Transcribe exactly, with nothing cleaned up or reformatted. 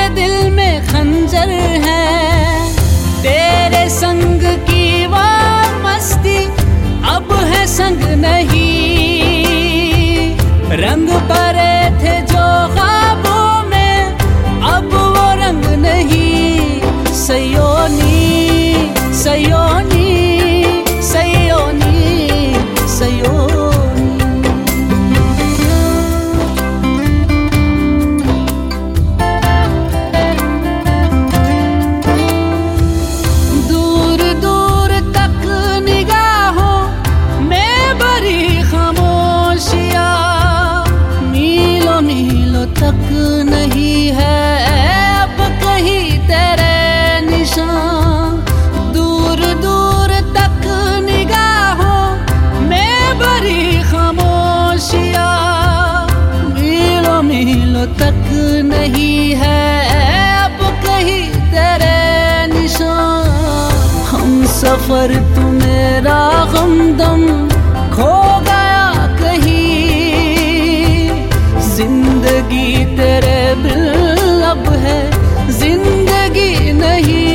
दिल में खंजर है, तेरे संग की वो मस्ती अब है संग नहीं। रंग भरे थे जो ख्वाबों में अब वो रंग नहीं। सयोनी सयोनी सयोनी सयोनी। दूर दूर तक निगाहों में भरी खामोशियाँ, मीलों मीलों तक नहीं है अब कहीं तेरे निशान। दूर दूर तक निगाहों में भरी खामोशियाँ, मीलों मीलों तक नहीं है अब कहीं तेरे निशान। हम सफर तू मेरा हमदम खो गया कहीं, जिंदगी तेरे बिन अब है जिंदगी नहीं।